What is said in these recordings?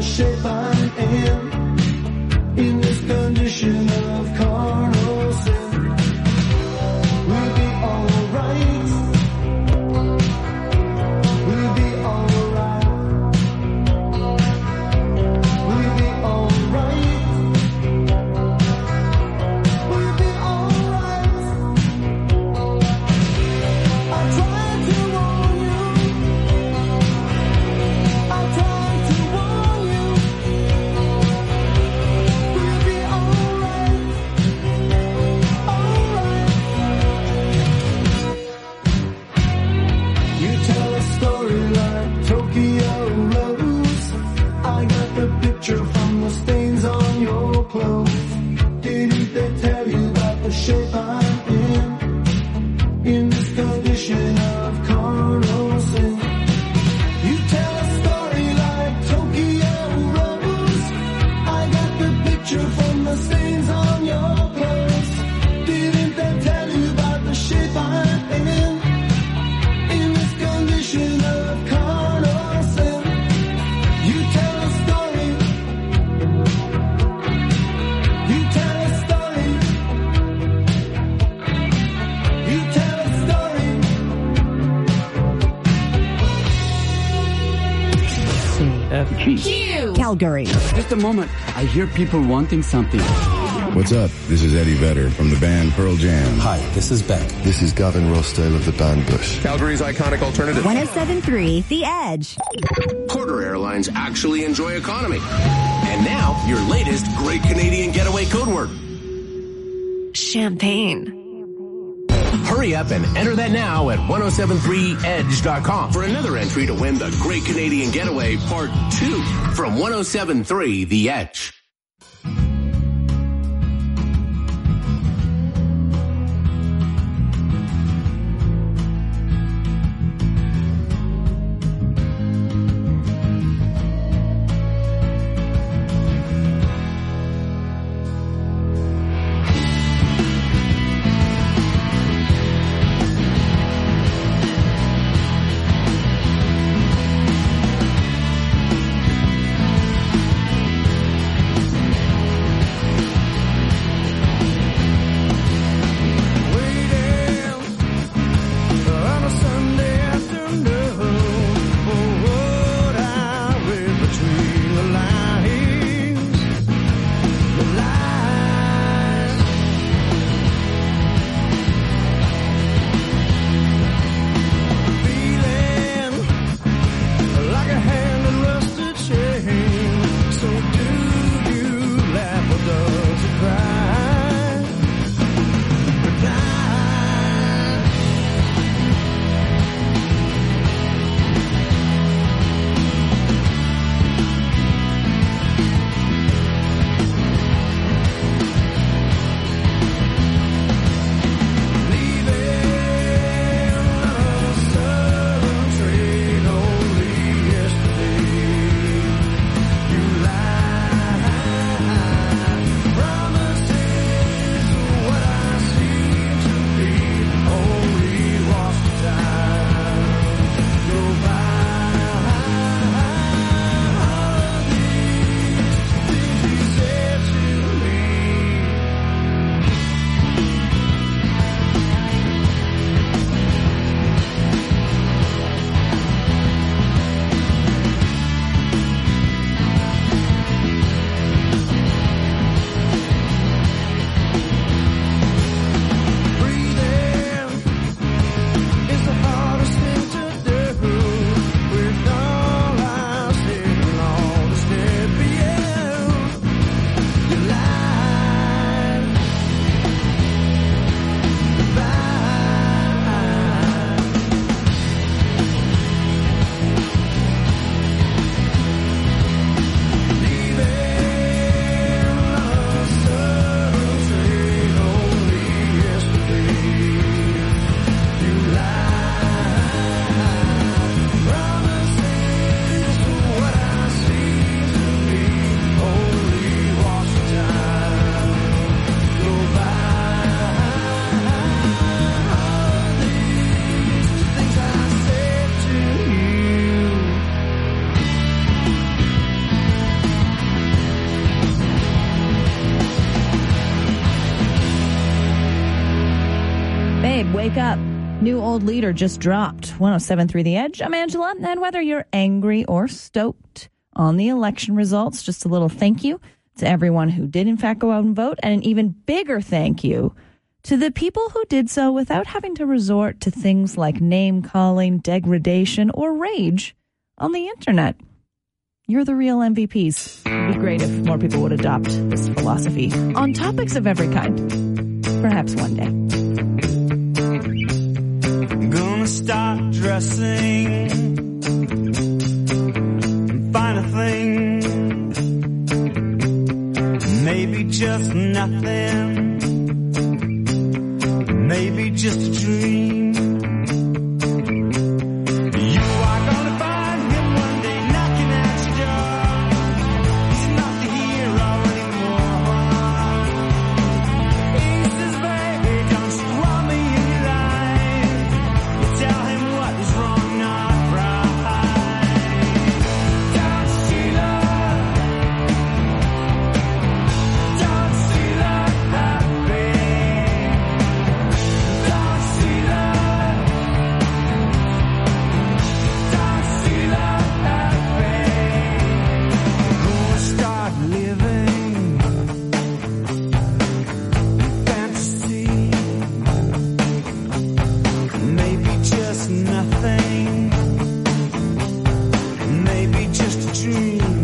shape I'm in this condition of carnal sin. We'll be alright. We'll be alright. We'll be alright. We'll be alright. I tried to warn you. I tried to warn you. We'll be alright. Alright. You tell a story like Tokyo Rose. I got the picture from the stains on your clothes. Didn't they tell you about the shape I'm in this condition of carnal sin? You tell a story like Tokyo Rose. I got the picture from the stains on your clothes. Didn't they tell you about the shape I'm in this condition of carnal sin? You tell a story. You tell a story. You tell a story. CFG. Calgary. Just a moment. I hear people wanting something. What's up? This is Eddie Vedder from the band Pearl Jam. Hi, this is Beck. This is Gavin Rossdale of the band Bush. Calgary's iconic alternative. 107.3 The Edge. Porter Airlines actually enjoy economy. And now, your latest Great Canadian Getaway code word. Champagne. Hurry up and enter that now at 1073edge.com for another entry to win the Great Canadian Getaway Part 2 from 1073 The Edge. wake up. New old leader just dropped. 107.3 The Edge. I'm Angela. And whether you're angry or stoked on the election results, just a little thank you to everyone who did in fact go out and vote, and an even bigger thank you to the people who did so without having to resort to things like name-calling, degradation, or rage on the internet. You're the real MVPs. It would be great if more people would adopt this philosophy on topics of every kind. Perhaps one day. Gonna start dressing, find a thing, maybe just nothing, maybe just a dream. You are gonna find him one day knocking at your door. He's not the hero anymore. He says, baby, don't you want me in your life? You tell him what is wrong, not right. Don't she love? Don't she love happy? Don't she love? Don't she love happy? Gonna start living fantasy. Maybe just nothing. Maybe just a dream.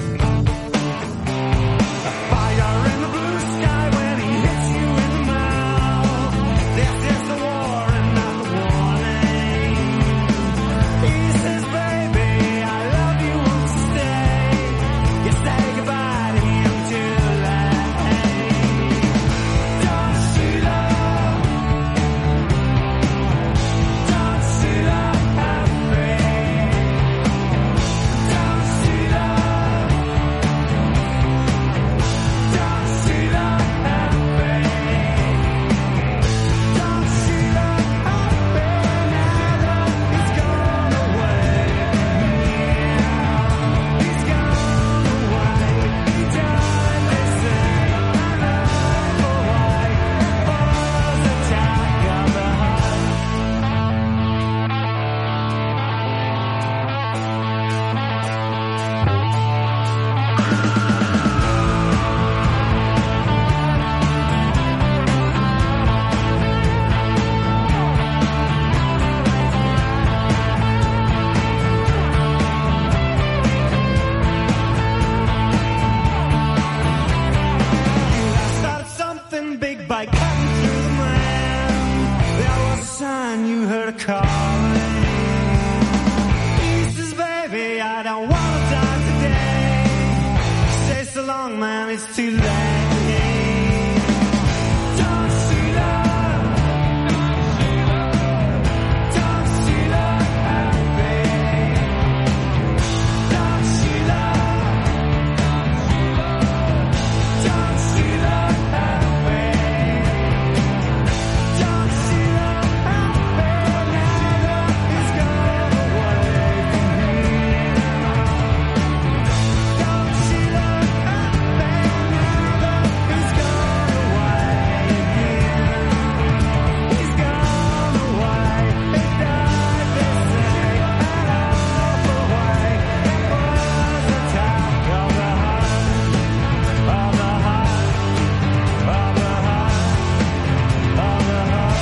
A fire in the blue sky when he hits you in the mouth. This is the war and not the warning. He says, baby, I love you, won't you stay? You say goodbye to him too late. Don't she love? Don't she love happy? Don't she love? Don't she love happy? Don't she love happy? Now that he's gone away. He's gone away. He died, they say. Another way. Follows attack of the heart. I started something big by cutting through the man. There was a sign, you heard a calling. He says, baby, I don't want to die today. Stay so long, man, it's too late. Don't she love? Don't she love happy? Don't she love? Don't she love happy? Don't she love happy? Now that he's gone away from here. Don't she love happy? Now that he's gone away again. He's gone away. He died, they say, an awful way. It was a attack of the heart, of the heart, of the heart, of the heart.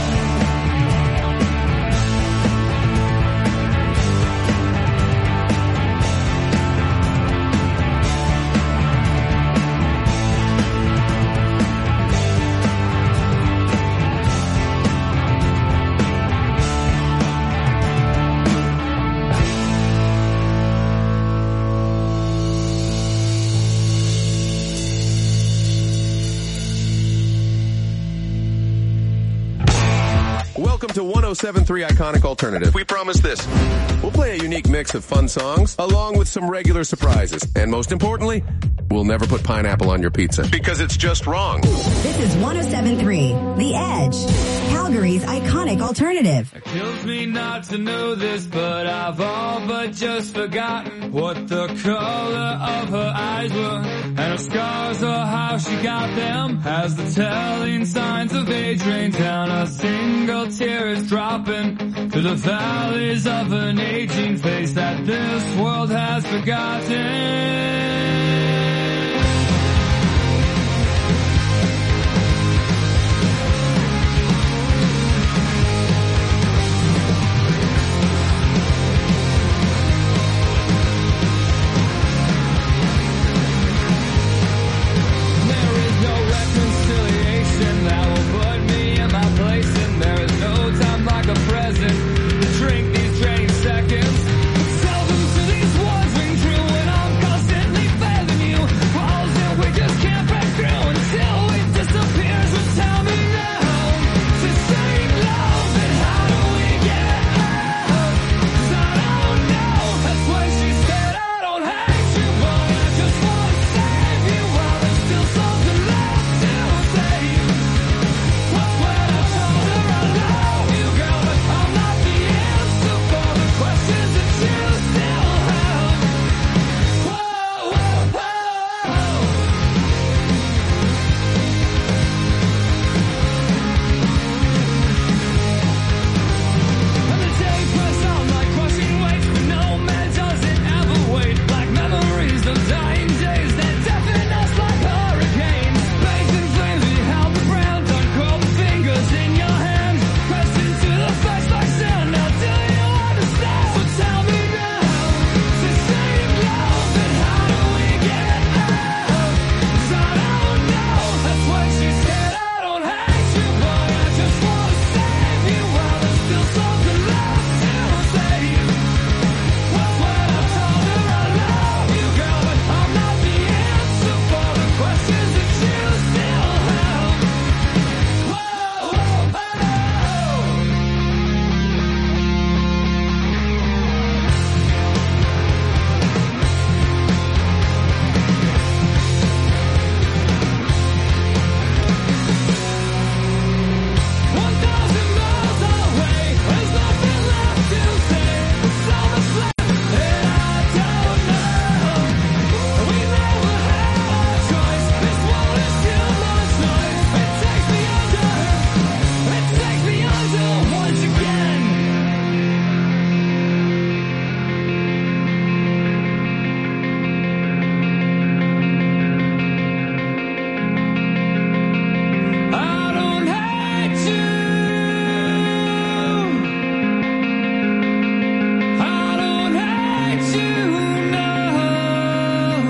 Welcome to 107.3 Iconic Alternative. We promise this. We'll play a unique mix of fun songs along with some regular surprises. And most importantly, will never put pineapple on your pizza because it's just wrong. This is 107.3 The Edge, Calgary's iconic alternative. It kills me not to know this, but I've all but just forgotten what the color of her eyes were, and her scars or how she got them. As the telling signs of age rain down, a single tear is dropping to the valleys of an aging face that this world has forgotten. Drink these draining seconds. Tell them to these words ring true, and I'm constantly failing you. Walls that we just can't break through until it disappears. So tell me now, to save love, and how do we get out? 'Cause I don't know. That's why she said I don't hate you, but I just want to save you while there's still something left to save. That's when I told her I love you, girl, but I'm not the answer for the questions that you still have. Whoa, whoa, whoa. And the day press on like crushing weights, but no man doesn't ever wait. Like memories of dying days that deafen us like hurricanes. Baked in flames, we held the ground, uncurled fingers in your hand, pressed into the face like sand. Now do you understand? So tell me now, to save love, and how do we get out? 'Cause I don't know. That's why she said I don't hate you, but I just want to save you while there's still something left to save. That's when I told her I love you, girl, but I'm not the answer for the questions that you still have. Whoa, whoa, whoa. One 1,000 miles away, there's nothing left to say. So much left, and I don't know. We never had a choice. This world is too much noise. It takes me under. It takes me under once again. I don't hate you. I don't hate you, no.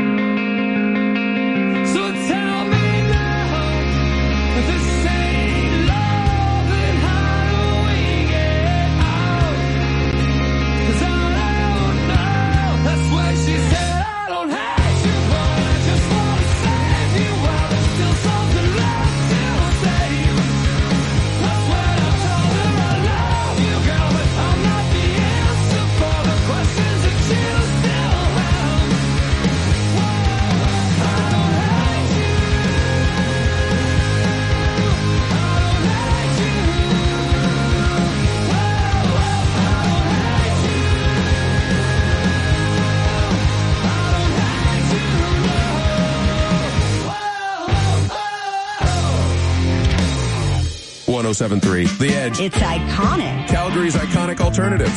So tell me now, this ain't love, and how do we get out? 'Cause I don't know. That's why she said I don't hate you, but I just want to save you while there's still something left to save. That's when I told her I love you, girl, but I'm not the answer for the questions that you still have. Whoa, I don't hate you. I don't hate you. Whoa, I don't hate you. I don't hate you, no. Whoa, 107.3 The Edge, It's iconic. Calgary's iconic alternative.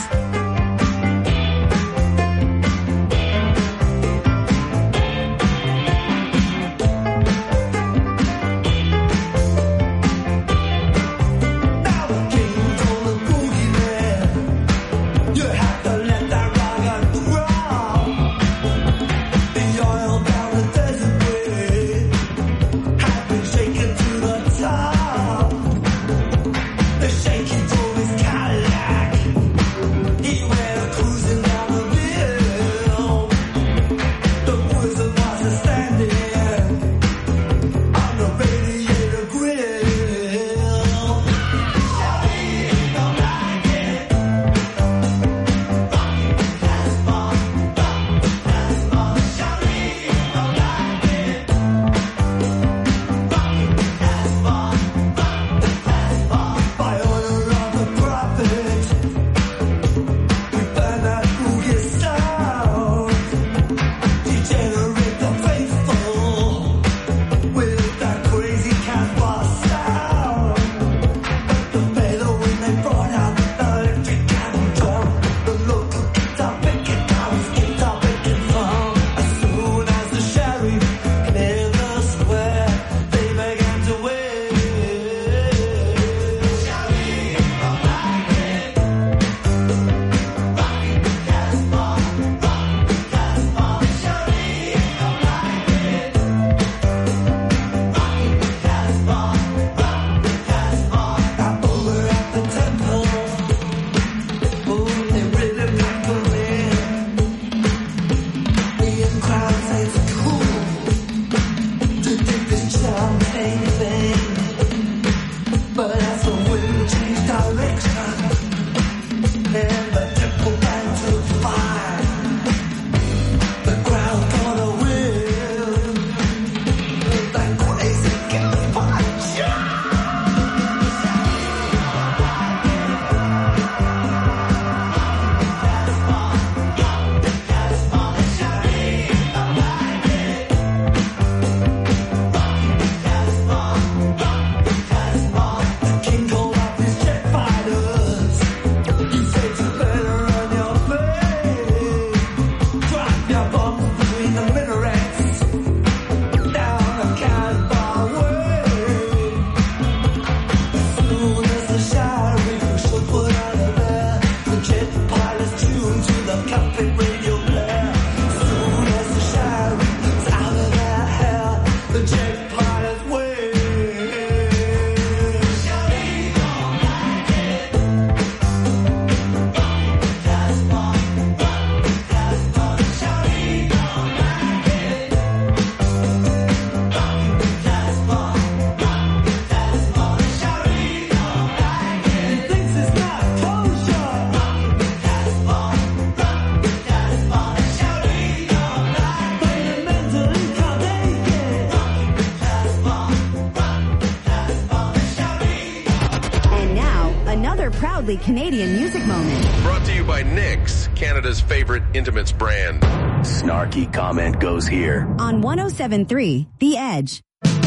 Shaking to his Cadillac. proudly Canadian music moment. Brought to you by Nix, Canada's favorite intimates brand. Snarky comment goes here. On 107.3 The Edge.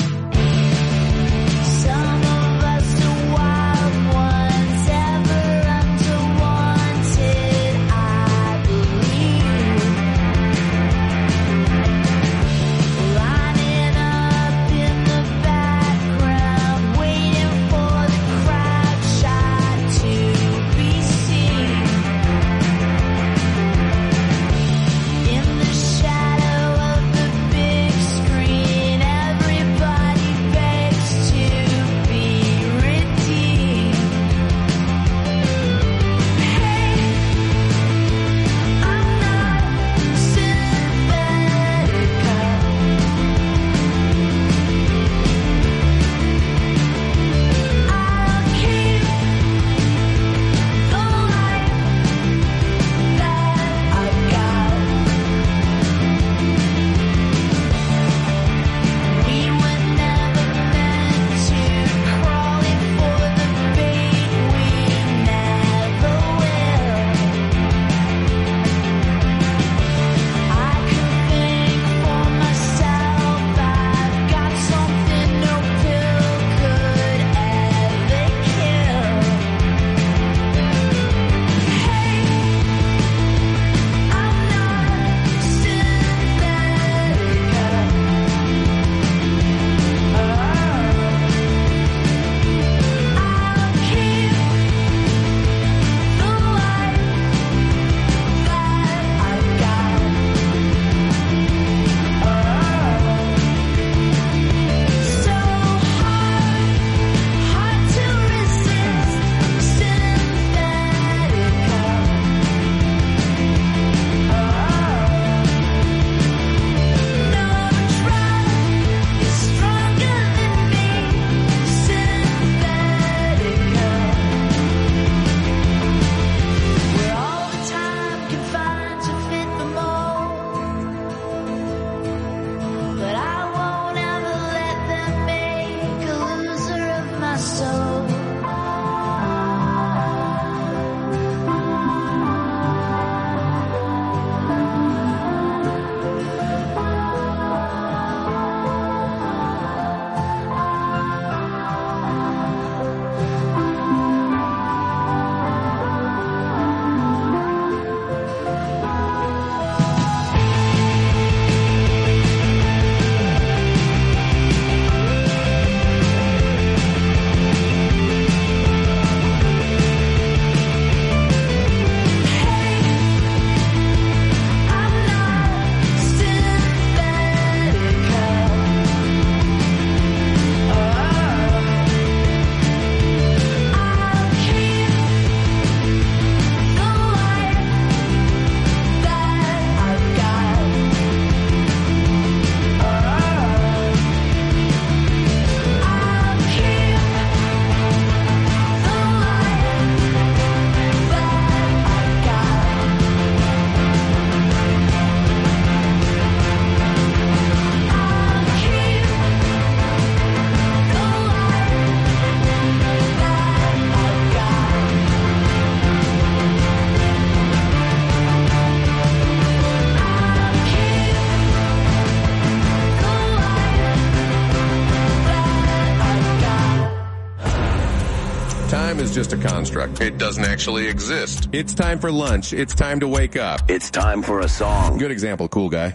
Time is just a construct. It doesn't actually exist. It's time for lunch. It's time to wake up. It's time for a song. Good example, cool guy.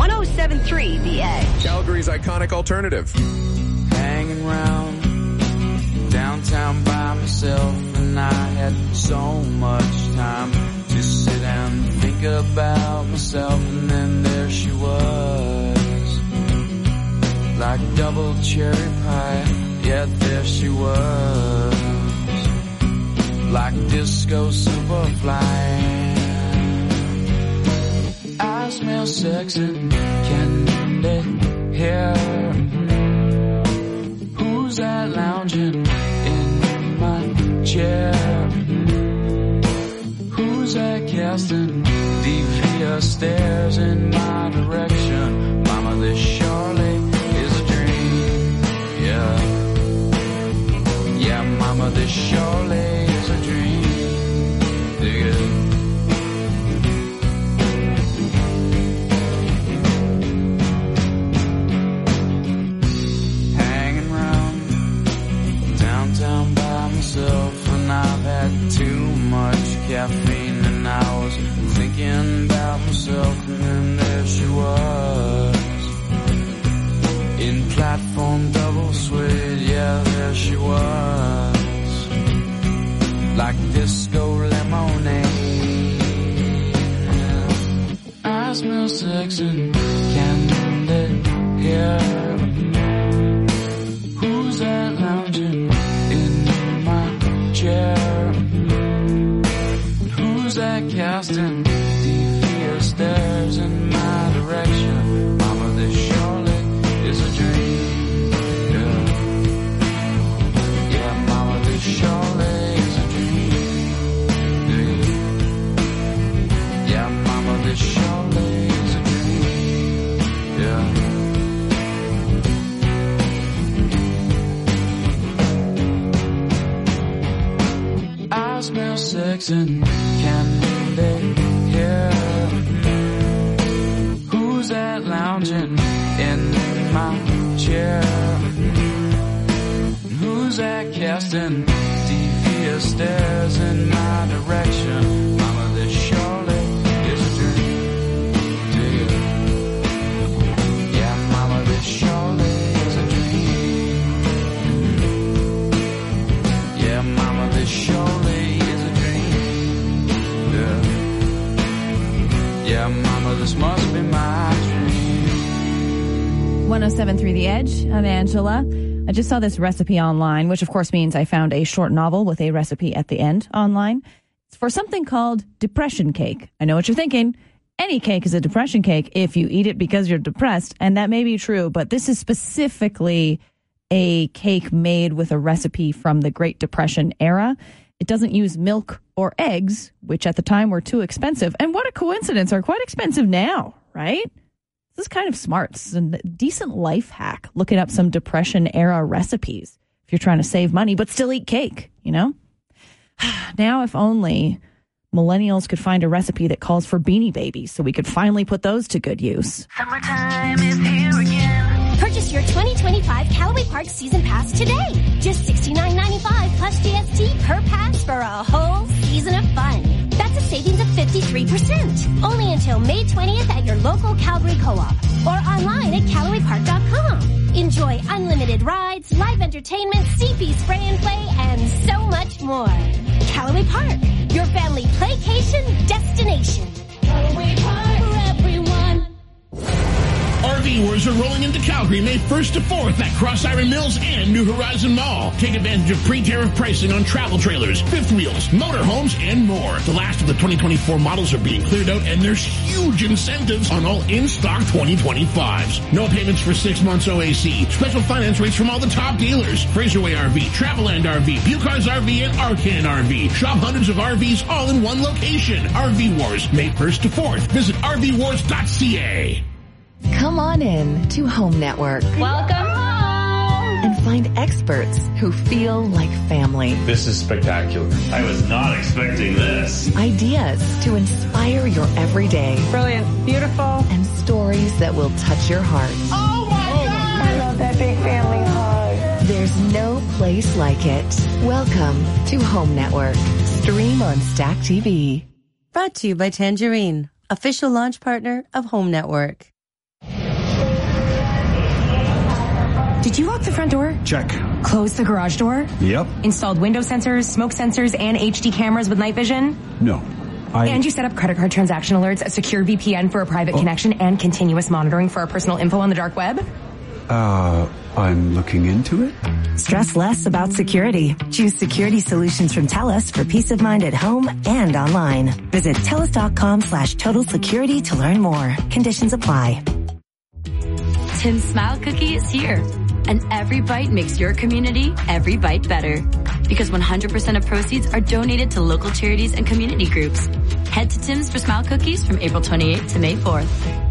107.3 The Edge. Calgary's iconic alternative. Hanging around downtown by myself, and I had so much time to sit and think about myself, and then there she was, like double cherry pie. Yeah, there she was, like disco superfly. I smell sex and candy hair. Who's that lounging in my chair? Who's that casting devious stares in my direction? Mama, this surely is a dream. Yeah, yeah, mama, this surely is a dream. sex and candy here. Who's that lounging in my chair? Who's that casting devious stares in my direction? Mama, this surely is a dream. Yeah, mama, this surely is a dream. Yeah, mama, this surely is a dream. Yeah. I smell sex and candy here. Who's that lounging in my chair? Who's that casting devious stares in my direction? Mama, this surely is a dream. Yeah, mama, this surely is a dream. Yeah, mama, this surely is a dream. Yeah, mama, this must be my dream. 107.3 The Edge. I'm Angela. I just saw this recipe online, which of course means I found a short novel with a recipe at the end online. It's for something called depression cake. I know what you're thinking. Any cake is a depression cake if you eat it because you're depressed, and that may be true, but this is specifically a cake made with a recipe from the Great Depression era. It doesn't use milk or eggs, which at the time were too expensive. And what a coincidence, are quite expensive now, right? This is kind of smart. It's a decent life hack, looking up some Depression-era recipes if you're trying to save money but still eat cake, you know? Now, if only millennials could find a recipe that calls for Beanie Babies so we could finally put those to good use. Summertime is here again. Purchase your 2025 Callaway Park Season Pass today. Just $69.95 plus GST per pass for a whole season of fun. That's a savings of 53%. Only until May 20th at your local Calgary Co-op or online at CallawayPark.com. Enjoy unlimited rides, live entertainment, CP spray and play, and so much more. Callaway Park, your family playcation destination. Callaway Park for everyone. RV Wars are rolling into Calgary May 1st to 4th at Cross Iron Mills and New Horizon Mall. Take advantage of pre-tariff pricing on travel trailers, fifth wheels, motorhomes, and more. The last of the 2024 models are being cleared out, and there's huge incentives on all in-stock 2025s. No payments for 6 months OAC. Special finance rates from all the top dealers. Fraserway RV, Traveland RV, Bucars RV, and Arcan RV. Shop hundreds of RVs all in one location. RV Wars, May 1st to 4th. Visit rvwars.ca. Come on in to Home Network. Welcome home. And find experts who feel like family. This is spectacular. I was not expecting this. Ideas to inspire your everyday. Brilliant. Beautiful. And stories that will touch your heart. Oh my God! I love that big family hug. There's no place like it. Welcome to Home Network. Stream on Stack TV. Brought to you by Tangerine, official launch partner of Home Network. Did you lock the front door? Check. Close the garage door? Yep. Installed window sensors, smoke sensors, and HD cameras with night vision? No. And you set up credit card transaction alerts, a secure VPN for a private connection, and continuous monitoring for our personal info on the dark web? I'm looking into it. Stress less about security. Choose security solutions from TELUS for peace of mind at home and online. Visit TELUS.com/total security to learn more. Conditions apply. Tim's Smile Cookie is here. And every bite makes your community every bite better. Because 100% of proceeds are donated to local charities and community groups. Head to Tim's for Smile Cookies from April 28th to May 4th.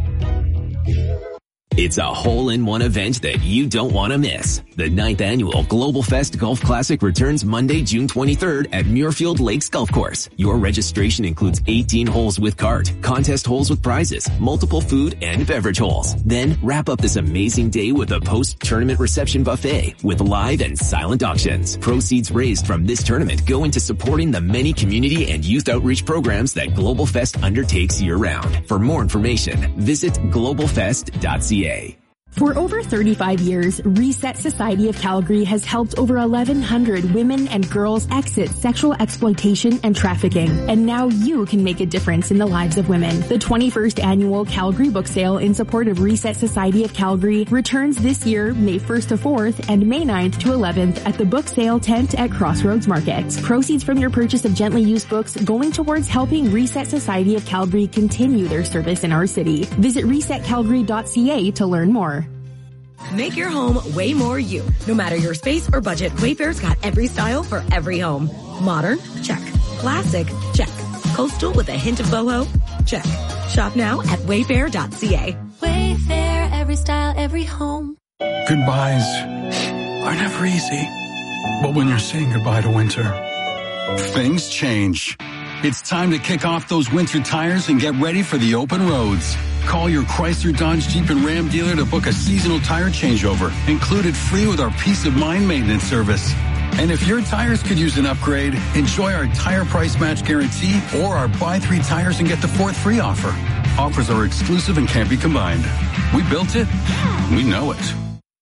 It's a hole-in-one event that you don't want to miss. The 9th annual Global Fest Golf Classic returns Monday, June 23rd at Muirfield Lakes Golf Course. Your registration includes 18 holes with cart, contest holes with prizes, multiple food and beverage holes. Then wrap up this amazing day with a post-tournament reception buffet with live and silent auctions. Proceeds raised from this tournament go into supporting the many community and youth outreach programs that Global Fest undertakes year-round. For more information, visit globalfest.ca. For over 35 years, Reset Society of Calgary has helped over 1,100 women and girls exit sexual exploitation and trafficking. And now you can make a difference in the lives of women. The 21st annual Calgary Book Sale in support of Reset Society of Calgary returns this year, May 1st to 4th and May 9th to 11th at the Book Sale tent at Crossroads Market. Proceeds from your purchase of gently used books going towards helping Reset Society of Calgary continue their service in our city. Visit resetcalgary.ca to learn more. Make your home way more you. No matter your space or budget, Wayfair's got every style for every home. Modern? Check. Classic? Check. Coastal with a hint of boho? Check. Shop now at wayfair.ca. Wayfair, every style, every home. Goodbyes are never easy. But when you're saying goodbye to winter, things change. It's time to kick off those winter tires and get ready for the open roads. Call your Chrysler, Dodge, Jeep, and Ram dealer to book a seasonal tire changeover, included free with our Peace of Mind maintenance service. And if your tires could use an upgrade, enjoy our tire price match guarantee or our buy 3 tires and get the 4th free offer. Offers are exclusive and can't be combined. We built it. We know it.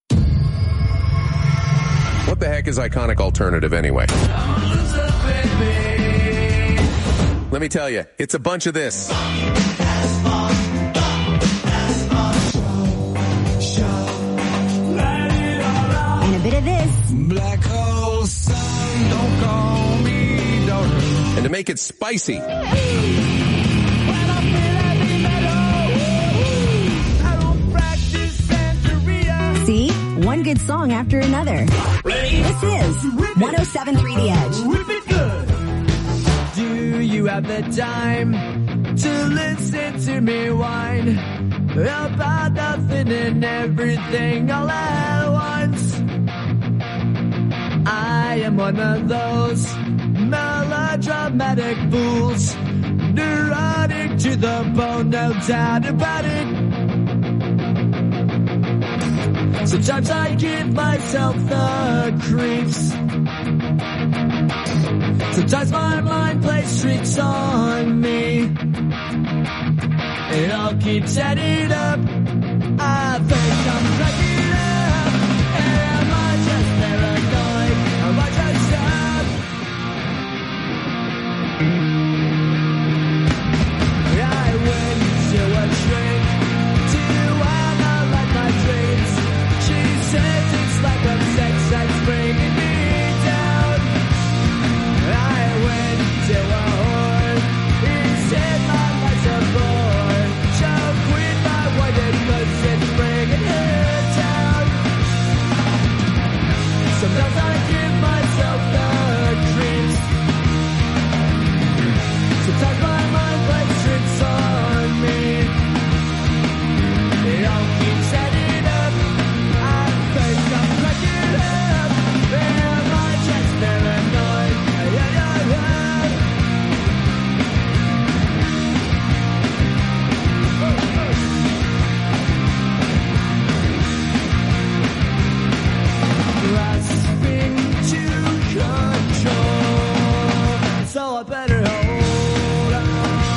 What the heck is Iconic Alternative anyway? Let me tell you, it's a bunch of this. And a bit of this. Black hole sun, don't call me daughter. And to make it spicy, See? One good song after another. This is 107.3 The Edge. Do you have the time to listen to me whine about nothing and everything all at once? I am one of those melodramatic fools, neurotic to the bone, no doubt about it. Sometimes I give myself the creeps. Sometimes my mind plays tricks on me. It all keeps adding up. I think I'm cracking up. Am I just paranoid? Am I just up? I went to a shrink to analyze my dreams. She says it's like a sex that's bringing me down. I went to a whore. He said my life's a bore. Choke with my white cause it's bringing her down. Sometimes I give myself the creeps. Sometimes my mind plays tricks on me. It all keeps adding up. I think I'm cracking up. Am I just paranoid? Grasping to control, so I better hold on.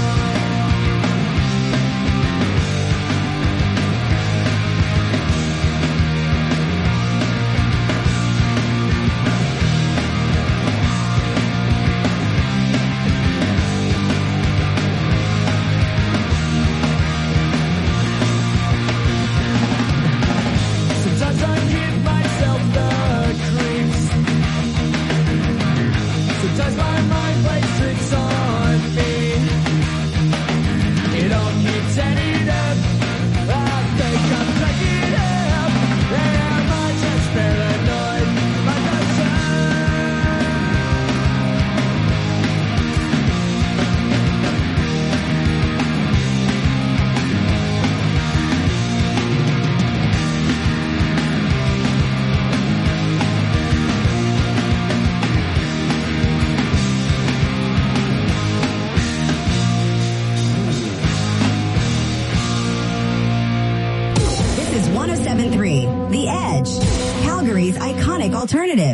Sometimes I give myself the creeps. Sometimes my mind plays tricks on me. It all keeps adding up. I think I'm cracking up. Am I just paranoid? Like I This is 107.3 The Edge, Calgary's iconic alternative.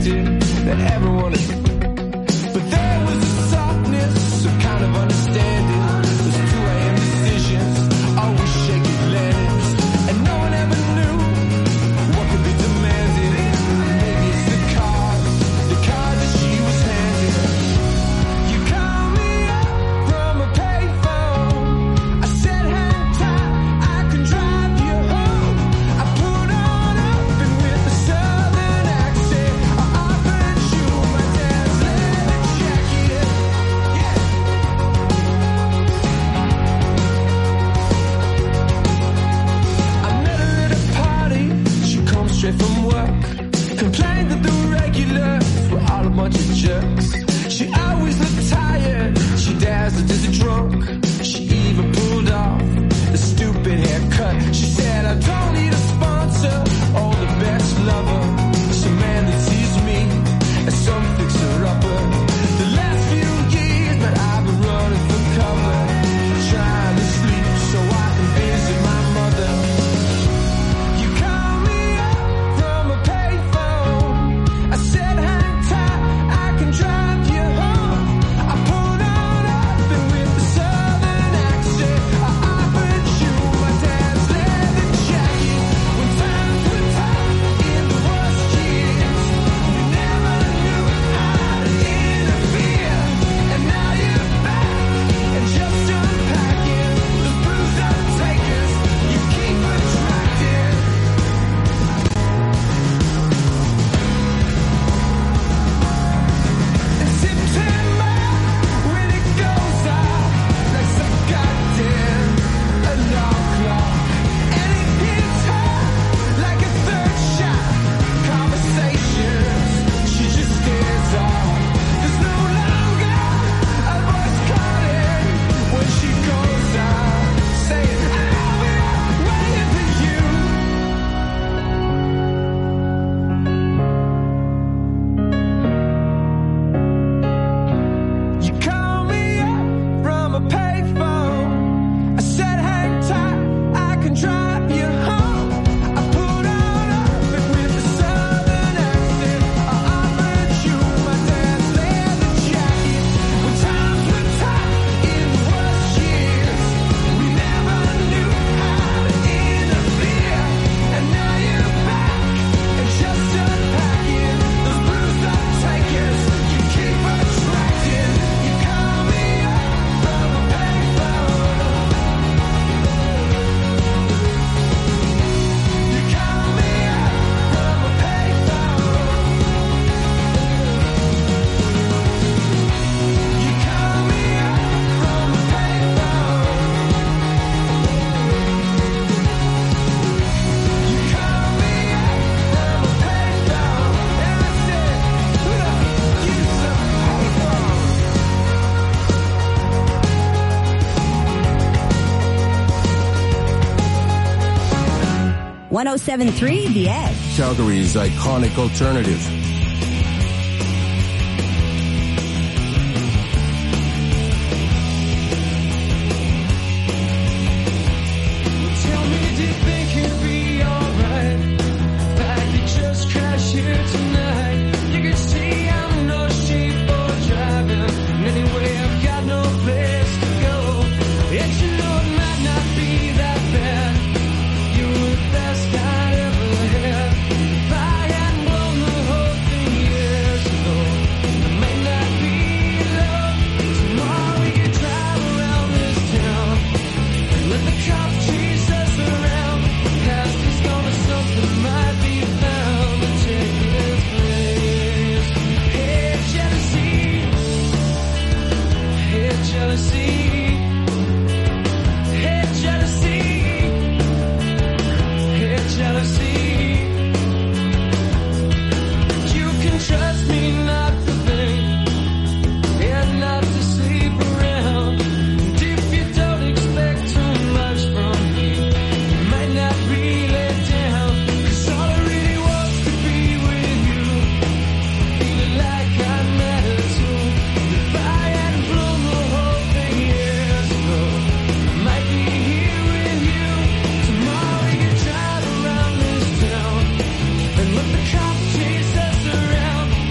expected that everyone is. But there was a softness, a kind of understanding. Those 2 a.m. decisions, always shaky landings, and no one ever knew what could be demanded. Maybe it's the card that she was handed. You call me up from a payphone. I said hang tight, I can drive you home. I put on up and with a southern accent, I offered you my dad's leather jacket. I met her at a party, she comes straight from work. Complained that the regulars were all a bunch of jerks. She always looked tired, she dazzled as a drunk. She even pulled off the stupid haircut. She said, I don't need a sponsor or the best lover. Some man that sees me as some fixer-upper. The last few years, but I've been running for cover, trying to sleep so I can visit my mother. You call me up from a payphone. I said hang tight, I can drive you home. I put on up and with a southern accent, I offered you my dad's leather jacket. When times were tough in the worst years, you never knew how to interfere. And now you're back and just unpacking the bruised up takers you keep attracting. In September, when it goes off like some goddamn alarm clock, and it hits her like a third shot. Conversations, she just stares off. There's no longer a voice calling when she goes out, saying, I'll be waiting for you. You call me up from a payphone. I said hang tight, I can drive you home. I put on up and with a southern accent, I offered you my dad's leather jacket. When times were tough in the worst years, we never knew how to interfere. And now you're back and just unpacking those bruised up takers you keep attracting. You call me up from a payphone. You call me up from a payphone. You call me up from a payphone. You call me up from a payphone. And I said, who the fuck uses a payphone? 107.3 The Edge. Calgary's iconic alternative. Tell me, do you think it'd be alright if I could just crash here tonight? You can see I'm no sheep for driving, and anyway I've got no place to go. And you know it might not be that bad. You were the best I'd ever had. If I hadn't blown the whole thing years ago, I may not be in love. Tomorrow we could drive around this town and let the cops chase us around. Past is gonna something might be found to take its place. Hey, jealousy. Hey, jealousy. Hey, jealousy. Hey, jealousy. You can trust me not to think and not to sleep around. And if you don't expect too much from me, you might not really down. 'Cause all I really want to be with you, feeling like I matter too. If I hadn't blown the whole thing years ago, I might be here with you. Tomorrow we can drive around this town and let the cops chase us around.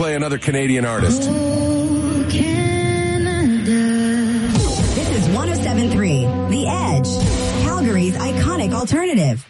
play another Canadian artist. This is 107.3 The Edge, Calgary's iconic alternative.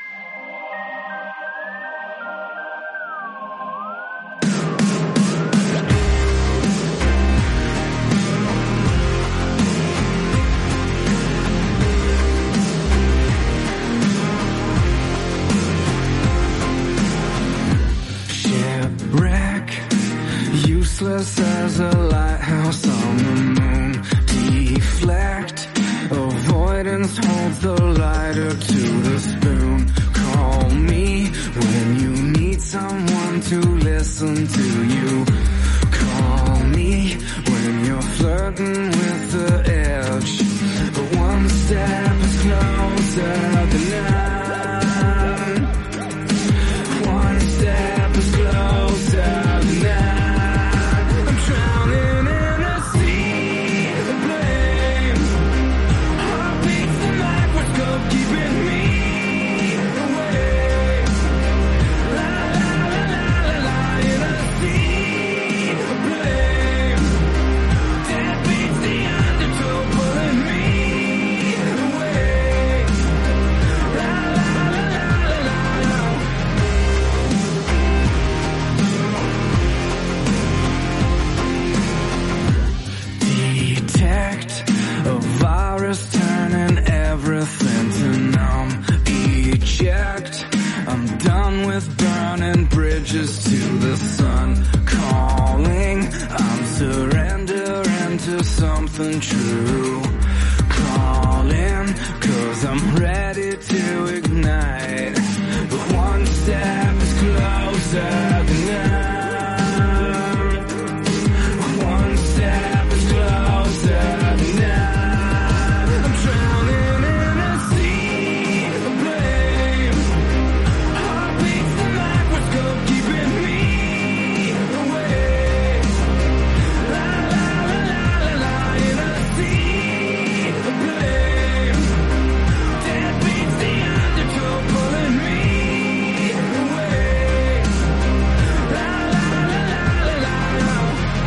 Useless as a lighthouse on the moon. Deflect. Avoidance holds the lighter to the spoon. Call me when you need someone to listen to you. Call me when you're flirting with the edge. But one step is closer than none. One step is closer than none. Bridges to the sun, calling. I'm surrendering to something true. Calling, 'cause I'm ready to ignite. But one step is closer than none. One step is closer than none. I'm drowning in a sea of blame. Heartbeats the microscope keeping me away. La la la la la la in a sea of blame. Dead beats the undertow pulling me away. La la la la la la.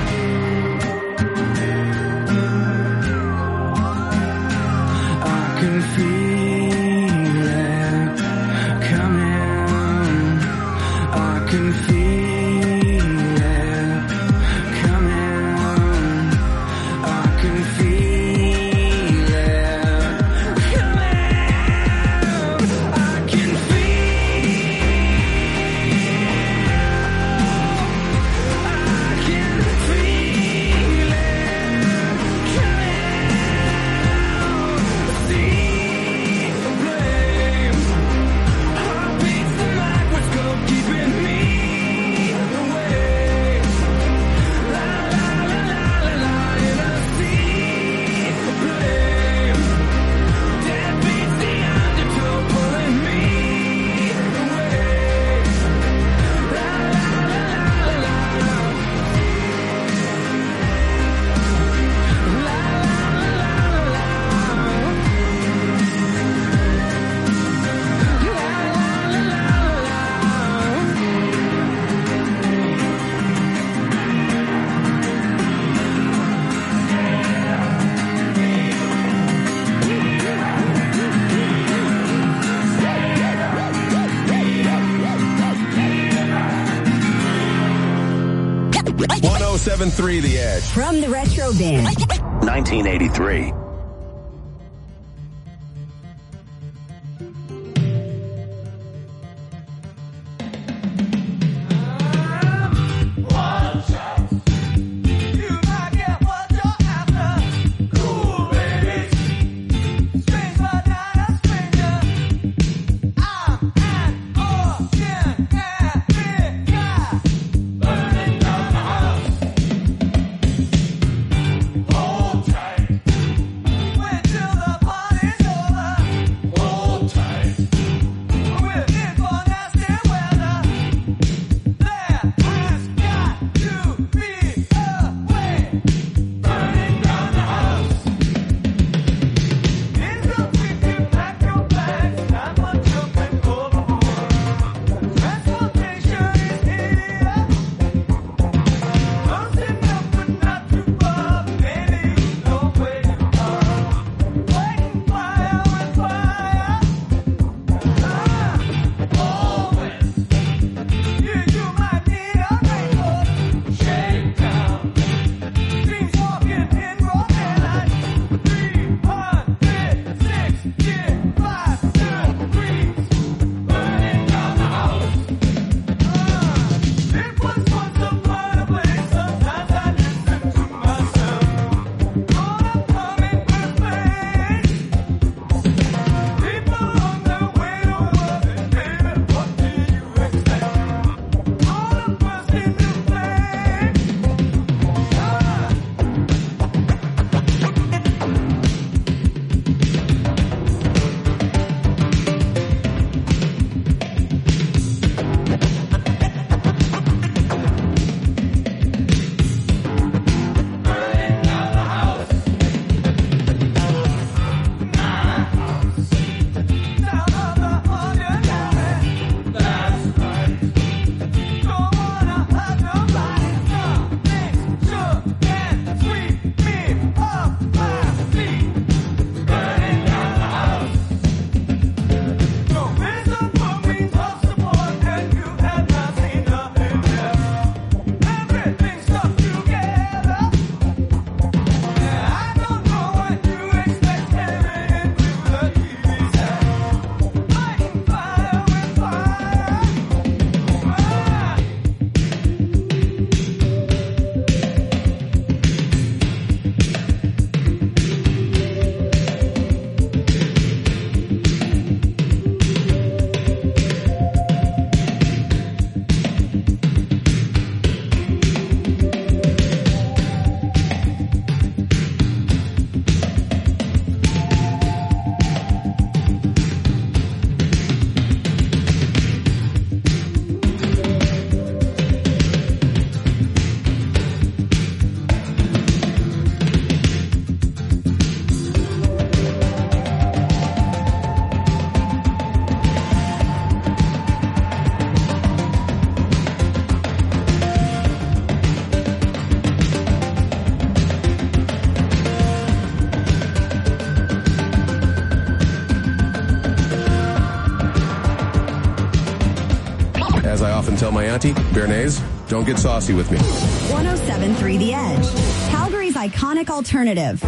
I can feel it coming. I can feel it coming. I can feel it coming. I can .107.3 The Edge. From the Retro Bin. 1983. Hold tight. often tell my auntie, Bernays, don't get saucy with me. 107.3 The Edge, Calgary's iconic alternative.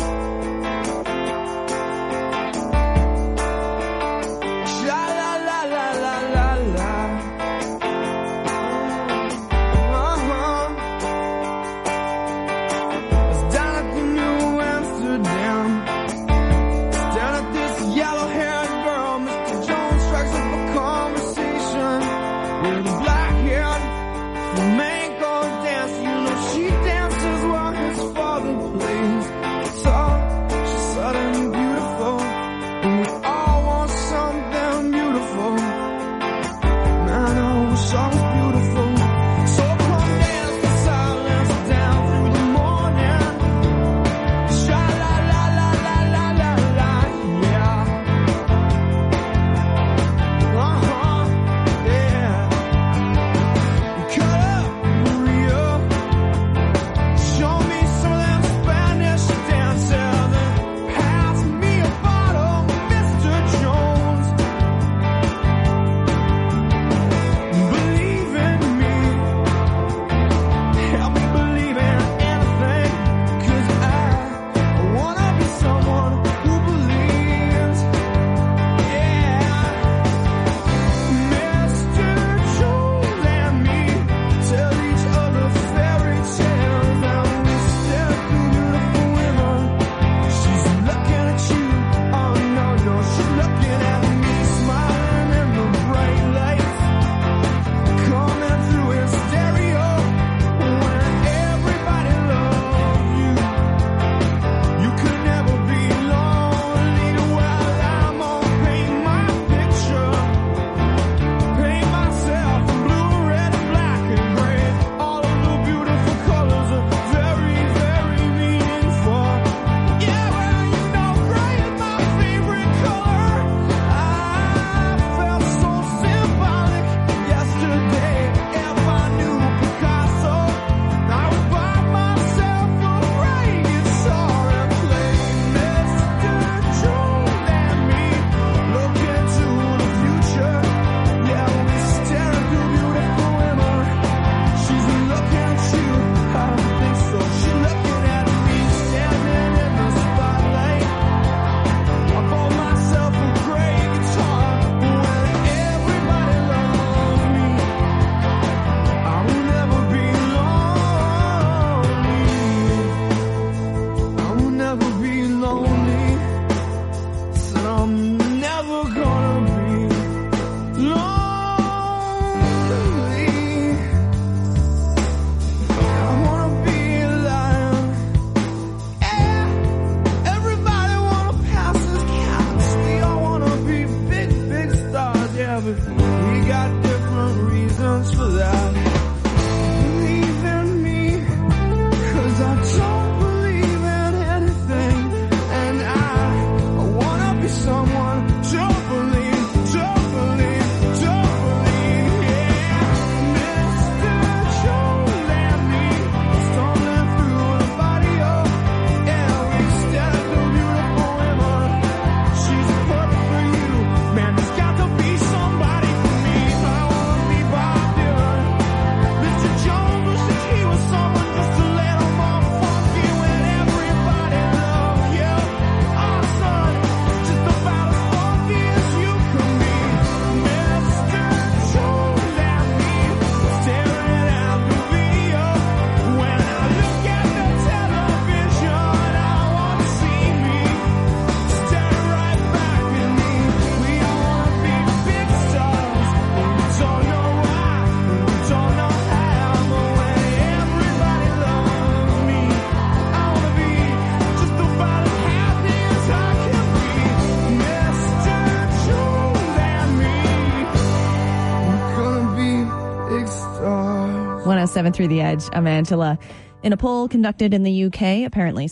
Through the Edge. I'm Angela. In a poll conducted in the UK, apparently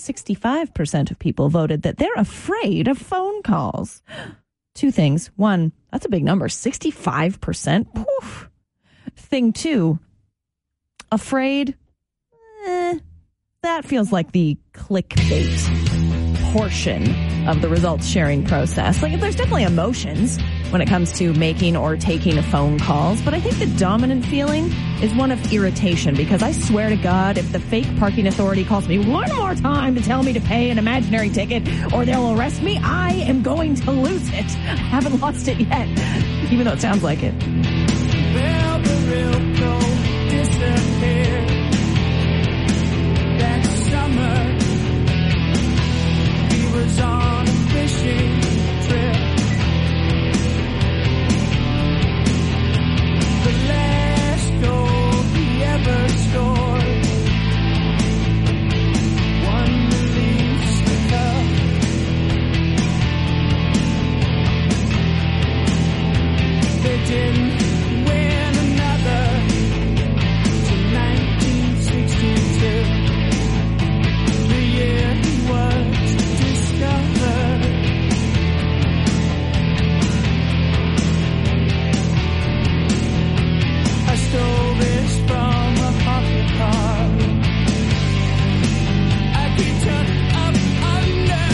65% of people voted that they're afraid of phone calls. Two things. One, that's a big number. 65%. Poof. Thing two, afraid, that feels like the clickbait portion of the results sharing process. Like, there's definitely emotions when it comes to making or taking phone calls, but I think the dominant feeling is one of irritation, because I swear to God, if the fake parking authority calls me one more time to tell me to pay an imaginary ticket or they'll arrest me, I am going to lose it. I haven't lost it yet, even though it sounds like it. Well, the real cold disappeared that summer. He was on a fishing trip. The last gold he ever scored, won the Leafs Cup. They didn't win another till 1962, the year he was discovered. I stole this from a hockey card. I keep turning up under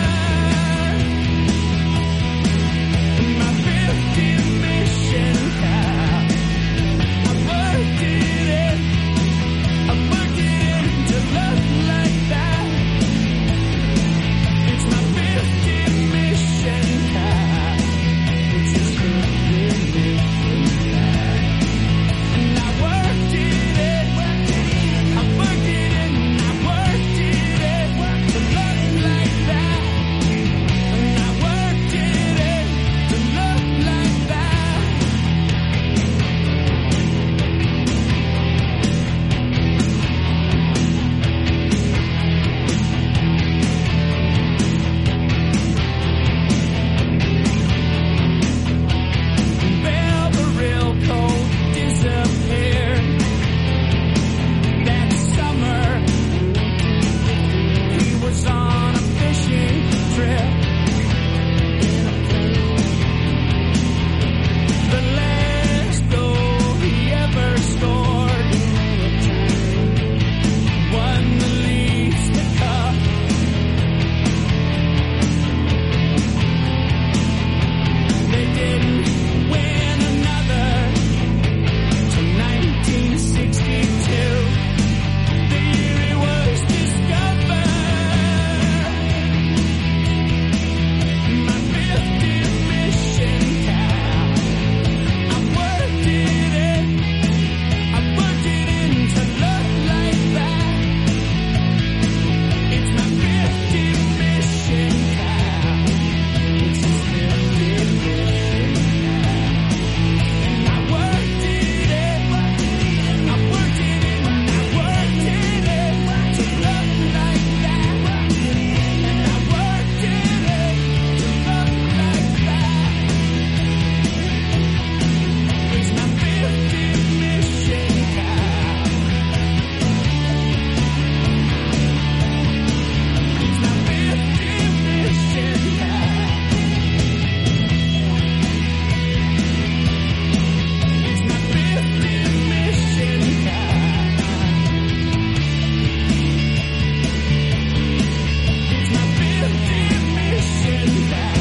my 50 mission cap. I worked it in to look like that. It's my 50 mission cap. It's a 50 mission cap. And I worked it in, I worked it in, I worked it in to look like that. And I worked it in to look like that. Well, the real cold disappeared that summer. He was on a fishing trip in a canoe. The last goal he ever scored, won the Leafs Cup. They didn't win another till 1962, the year it was discovered. My 50 mission cap. I worked it in to look like that. It's my 50 mission cap. It's a 50 mission cap. And I worked it in, I worked it in, I worked it in to look like that. And I worked it in to look like that. It's my 50 mission cap. It's my 50 mission cap. It's my 50 mission cap. It's my 50 mission cap.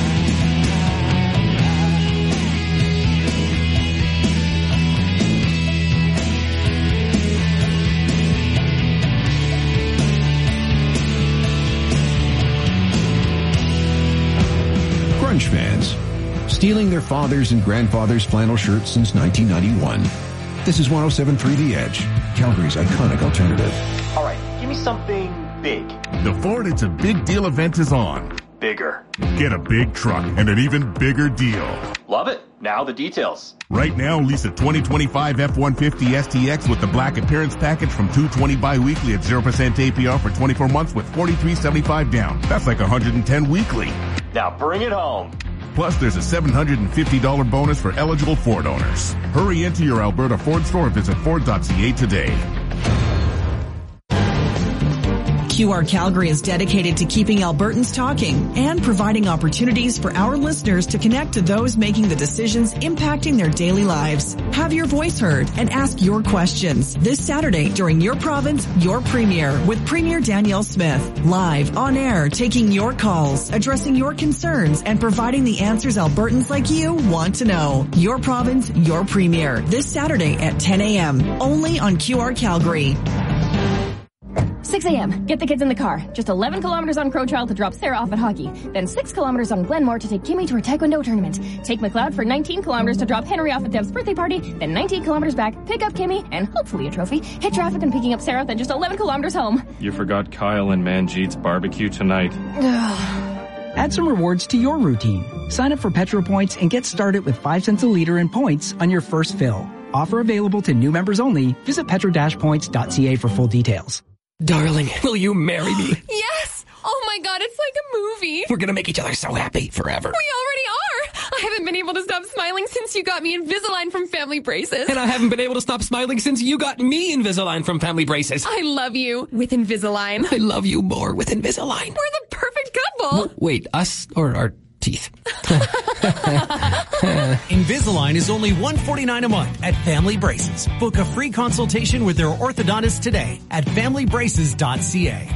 Grunge fans, stealing their fathers' and grandfathers' flannel shirts since 1991. This is 107.3 The Edge, Calgary's iconic alternative. All right, give me something big. The Ford It's a Big Deal event is on. Bigger. Get a big truck and an even bigger deal. Love it. Now the details. Right now, lease a 2025 F-150 STX with the black appearance package from $220 bi-weekly at 0% APR for 24 months with $43.75 down. That's like $110 weekly. Now bring it home. Plus, there's a $750 bonus for eligible Ford owners. Hurry into your Alberta Ford store or visit Ford.ca today. QR Calgary is dedicated to keeping Albertans talking and providing opportunities for our listeners to connect to those making the decisions impacting their daily lives. Have your voice heard and ask your questions this Saturday during Your Province, Your Premier with Premier Danielle Smith. Live, on air, taking your calls, addressing your concerns, and providing the answers Albertans like you want to know. Your Province, Your Premier this Saturday at 10 a.m. only on QR Calgary. 6 a.m. Get the kids in the car. Just 11 kilometers on Crow Trail to drop Sarah off at hockey. Then 6 kilometers on Glenmore to take Kimmy to her taekwondo tournament. Take McLeod for 19 kilometers to drop Henry off at Deb's birthday party. Then 19 kilometers back, pick up Kimmy, and hopefully a trophy. Hit traffic and picking up Sarah, then just 11 kilometers home. You forgot Kyle and Manjeet's barbecue tonight. Add some rewards to your routine. Sign up for Petro Points and get started with 5 cents a liter in points on your first fill. Offer available to new members only. Visit petro-points.ca for full details. Darling, will you marry me? Yes! Oh my god, it's like a movie. We're gonna make each other so happy forever. We already are! I haven't been able to stop smiling since you got me Invisalign from Family Braces. And I haven't been able to stop smiling since you got me Invisalign from Family Braces. I love you with Invisalign. I love you more with Invisalign. We're the perfect couple. Wait, us or our teeth? Invisalign is only $149 a month at Family Braces. Book a free consultation with their orthodontist today at familybraces.ca.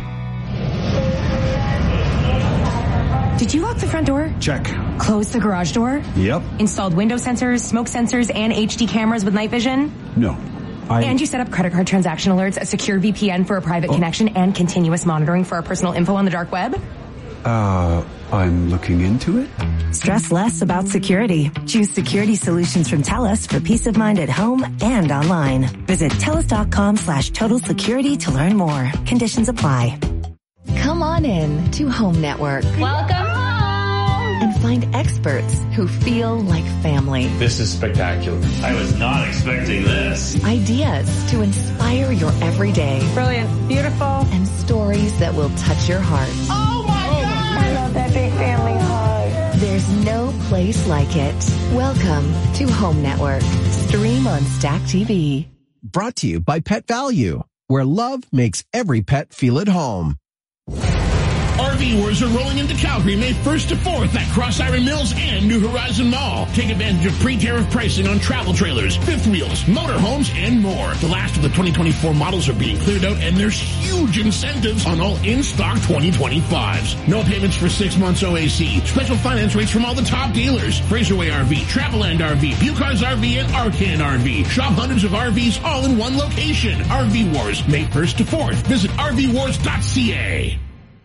Did you lock the front door? Check. Close the garage door? Yep. Installed window sensors, smoke sensors, and HD cameras with night vision? No. And you set up credit card transaction alerts, a secure VPN for a private connection, and continuous monitoring for our personal info on the dark web? I'm looking into it. Stress less about security. Choose security solutions from TELUS for peace of mind at home and online. Visit TELUS.com/total security to learn more. Conditions apply. Come on in to Home Network. Welcome home! And find experts who feel like family. This is spectacular. I was not expecting this. Ideas to inspire your everyday. Brilliant. Beautiful. And stories that will touch your heart. Oh my God! I love that big family hug. There's no place like it. Welcome to Home Network. Stream on Stack TV. Brought to you by Pet Value, where love makes every pet feel at home. RV Wars are rolling into Calgary May 1st to 4th at Cross Iron Mills and New Horizon Mall. Take advantage of pre-tariff pricing on travel trailers, fifth wheels, motorhomes, and more. The last of the 2024 models are being cleared out, and there's huge incentives on all in-stock 2025s. No payments for 6 months OAC. Special finance rates from all the top dealers. Fraserway RV, Travelland RV, Bucars RV, and Arcan RV. Shop hundreds of RVs all in one location. RV Wars, May 1st to 4th. Visit rvwars.ca.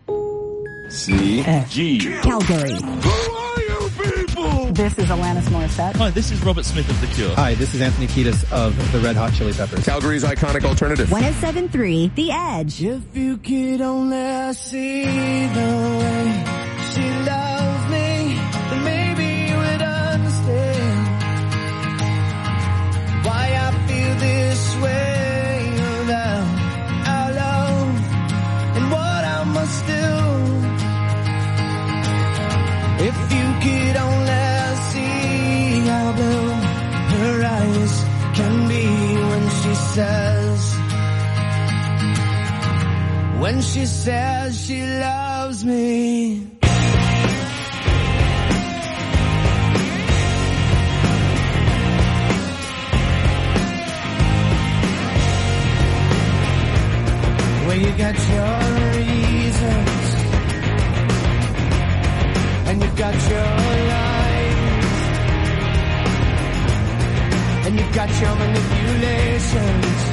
C-G. Calgary. Who are you people? This is Alanis Morissette. Hi, this is Robert Smith of The Cure. Hi, this is Anthony Kiedis of the Red Hot Chili Peppers. Calgary's iconic alternative. 107.3 The Edge. If you could only see the way she loves me, then maybe you would understand why I feel this way about our love and what I must do. If you could only see how blue her eyes can be when she says she loves me. Well, you got your reasons and you've got your lies, and you've got your manipulations,